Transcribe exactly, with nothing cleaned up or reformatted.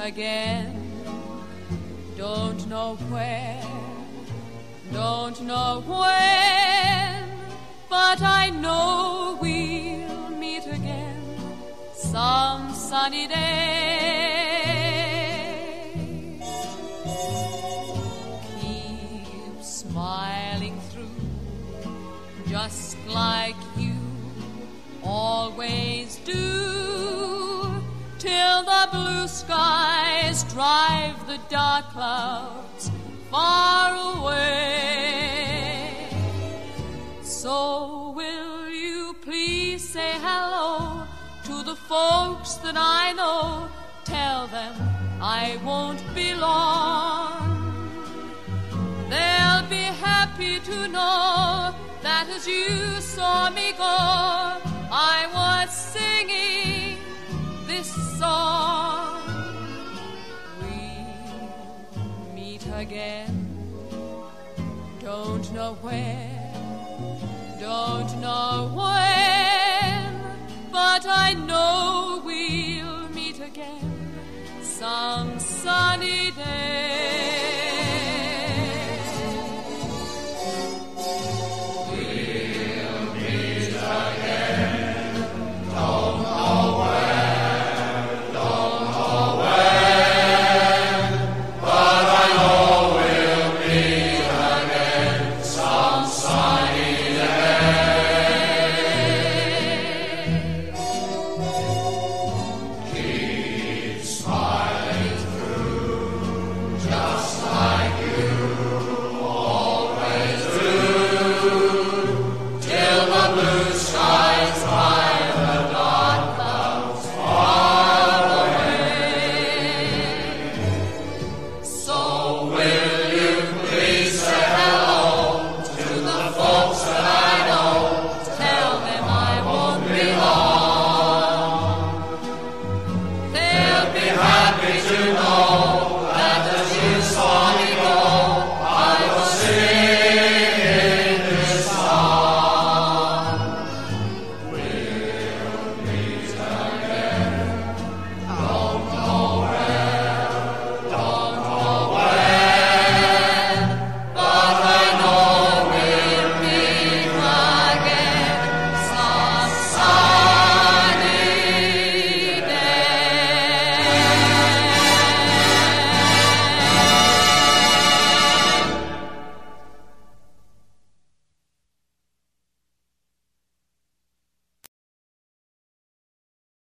again. Don't know where, don't know when, but I know we'll meet again some sunny day. Keep smiling through, just like you always do, till the blue skies drive the dark clouds far away. So will you please say hello to the folks that I know? Tell them I won't be long. They'll be happy to know that as you saw me go, I was singing this song. We'll meet again, don't know where, don't know when, but I know